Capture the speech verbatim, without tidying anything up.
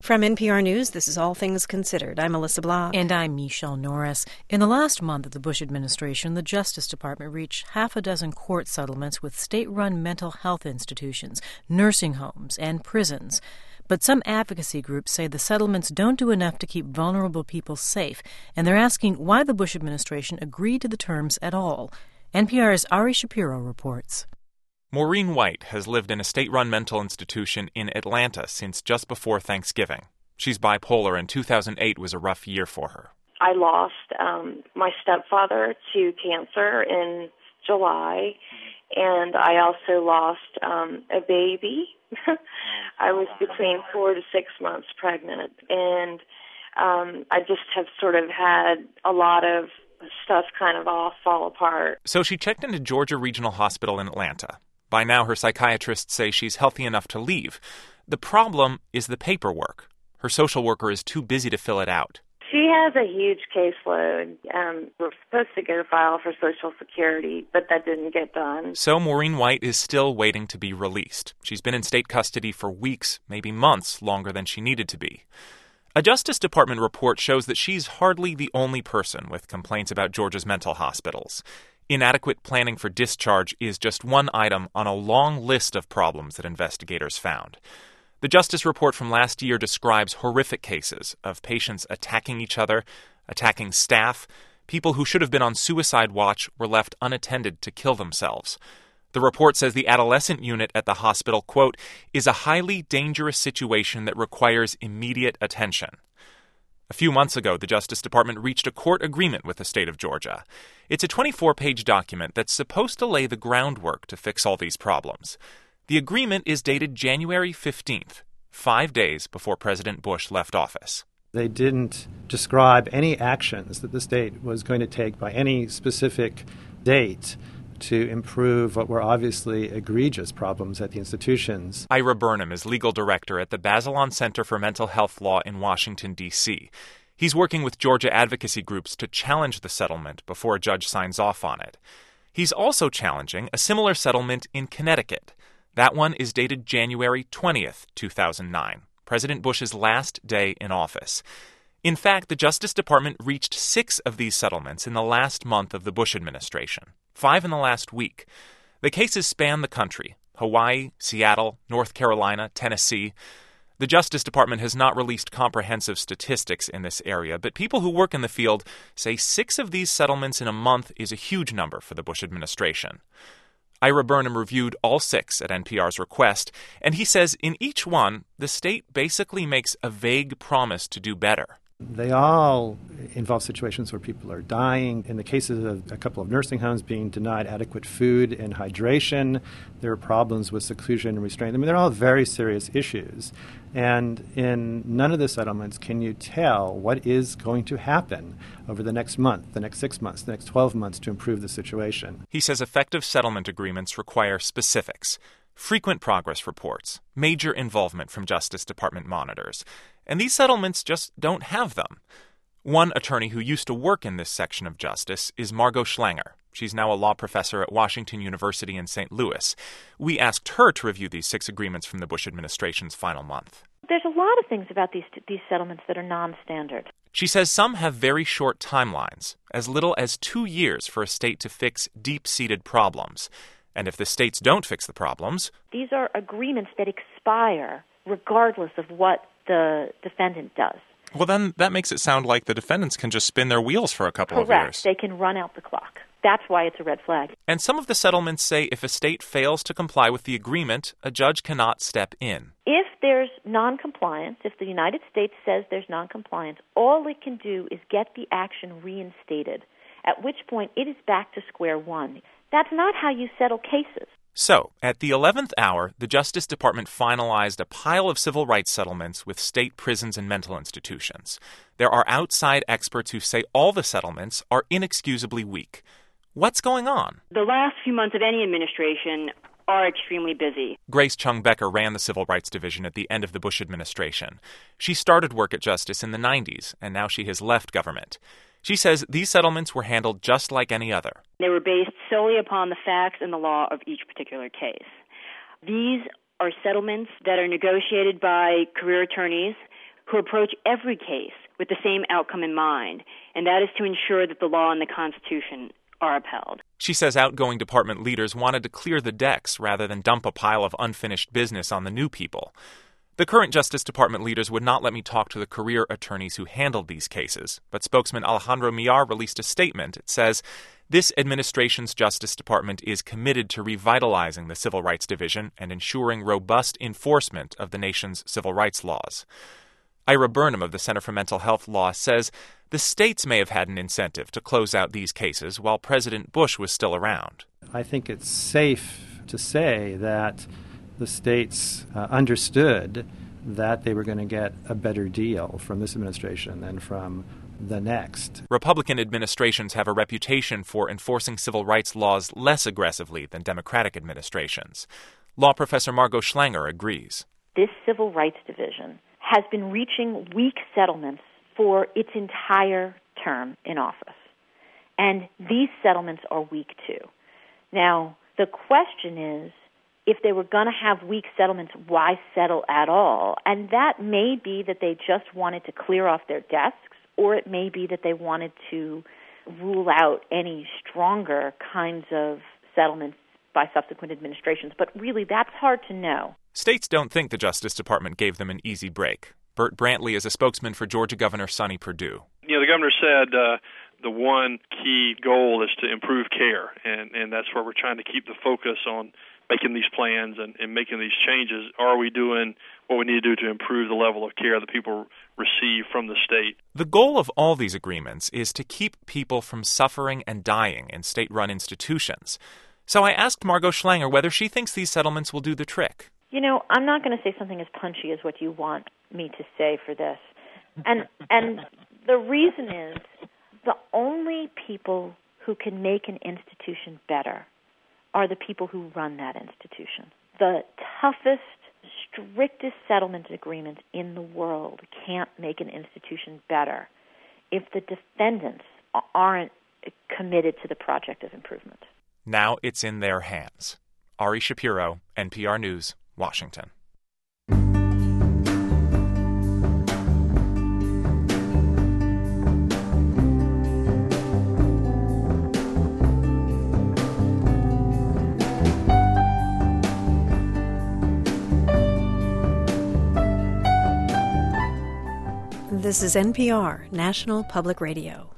From N P R News, this is All Things Considered. I'm Melissa Block. And I'm Michelle Norris. In the last month of the Bush administration, the Justice Department reached half a dozen court settlements with state-run mental health institutions, nursing homes, and prisons. But some advocacy groups say the settlements don't do enough to keep vulnerable people safe, and they're asking why the Bush administration agreed to the terms at all. N P R's Ari Shapiro reports. Maureen White has lived in a state-run mental institution in Atlanta since just before Thanksgiving. She's bipolar, and two thousand eight was a rough year for her. I lost um, my stepfather to cancer in July, and I also lost um, a baby. I was between four to six months pregnant, and um, I just have sort of had a lot of stuff kind of all fall apart. So she checked into Georgia Regional Hospital in Atlanta. By now, her psychiatrists say she's healthy enough to leave. The problem is the paperwork. Her social worker is too busy to fill it out. She has a huge caseload. Um, we're supposed to go file for Social Security, but that didn't get done. So Maureen White is still waiting to be released. She's been in state custody for weeks, maybe months, longer than she needed to be. A Justice Department report shows that she's hardly the only person with complaints about Georgia's mental hospitals. Inadequate planning for discharge is just one item on a long list of problems that investigators found. The Justice report from last year describes horrific cases of patients attacking each other, attacking staff. People who should have been on suicide watch were left unattended to kill themselves. The report says the adolescent unit at the hospital, quote, is a highly dangerous situation that requires immediate attention. A few months ago, the Justice Department reached a court agreement with the state of Georgia. It's a twenty-four page document that's supposed to lay the groundwork to fix all these problems. The agreement is dated January fifteenth, five days before President Bush left office. They didn't describe any actions that the state was going to take by any specific date to improve what were obviously egregious problems at the institutions. Ira Burnham is legal director at the Bazelon Center for Mental Health Law in Washington, D C He's working with Georgia advocacy groups to challenge the settlement before a judge signs off on it. He's also challenging a similar settlement in Connecticut. That one is dated January twentieth, two thousand nine, President Bush's last day in office. In fact, the Justice Department reached six of these settlements in the last month of the Bush administration, five in the last week. The cases span the country: Hawaii, Seattle, North Carolina, Tennessee. The Justice Department has not released comprehensive statistics in this area, but people who work in the field say six of these settlements in a month is a huge number for the Bush administration. Ira Burnham reviewed all six at N P R's request, and he says in each one, the state basically makes a vague promise to do better. They all involve situations where people are dying. In the cases of a couple of nursing homes being denied adequate food and hydration, there are problems with seclusion and restraint. I mean, they're all very serious issues. And in none of the settlements can you tell what is going to happen over the next month, the next six months, the next twelve months to improve the situation. He says effective settlement agreements require specifics: frequent progress reports, major involvement from Justice Department monitors. And these settlements just don't have them. One attorney who used to work in this section of justice is Margot Schlanger. She's now a law professor at Washington University in Saint Louis. We asked her to review these six agreements from the Bush administration's final month. There's a lot of things about these these settlements that are non-standard. She says some have very short timelines, as little as two years for a state to fix deep-seated problems. And if the states don't fix the problems... These are agreements that expire regardless of what the defendant does. Well, then that makes it sound like the defendants can just spin their wheels for a couple Correct. of years. They can run out the clock. That's why it's a red flag. And some of the settlements say if a state fails to comply with the agreement, a judge cannot step in. If there's noncompliance, if the United States says there's noncompliance, all it can do is get the action reinstated, at which point it is back to square one. That's not how you settle cases. So, at the eleventh hour, the Justice Department finalized a pile of civil rights settlements with state prisons and mental institutions. There are outside experts who say all the settlements are inexcusably weak. What's going on? The last few months of any administration are extremely busy. Grace Chung Becker ran the Civil Rights Division at the end of the Bush administration. She started work at Justice in the nineties, and now she has left government. She says these settlements were handled just like any other. They were based solely upon the facts and the law of each particular case. These are settlements that are negotiated by career attorneys who approach every case with the same outcome in mind, and that is to ensure that the law and the Constitution are upheld. She says outgoing department leaders wanted to clear the decks rather than dump a pile of unfinished business on the new people. The current Justice Department leaders would not let me talk to the career attorneys who handled these cases, but spokesman Alejandro Millar released a statement. It says, "This administration's Justice Department is committed to revitalizing the Civil Rights Division and ensuring robust enforcement of the nation's civil rights laws." Ira Burnham of the Center for Mental Health Law says the states may have had an incentive to close out these cases while President Bush was still around. I think it's safe to say that the states uh, understood that they were going to get a better deal from this administration than from the next. Republican administrations have a reputation for enforcing civil rights laws less aggressively than Democratic administrations. Law professor Margot Schlanger agrees. This Civil Rights Division has been reaching weak settlements for its entire term in office. And these settlements are weak too. Now, the question is, if they were going to have weak settlements, why settle at all? And that may be that they just wanted to clear off their desks, or it may be that they wanted to rule out any stronger kinds of settlements by subsequent administrations. But really, that's hard to know. States don't think the Justice Department gave them an easy break. Burt Brantley is a spokesman for Georgia Governor Sonny Perdue. You know, the governor said uh, the one key goal is to improve care, and, and that's where we're trying to keep the focus on making these plans and, and making these changes. Are we doing what we need to do to improve the level of care that people receive from the state? The goal of all these agreements is to keep people from suffering and dying in state-run institutions. So I asked Margot Schlanger whether she thinks these settlements will do the trick. You know, I'm not going to say something as punchy as what you want me to say for this. And and the reason is the only people who can make an institution better are the people who run that institution. The toughest, strictest settlement agreements in the world can't make an institution better if the defendants aren't committed to the project of improvement. Now it's in their hands. Ari Shapiro, N P R News, Washington. This is N P R, National Public Radio.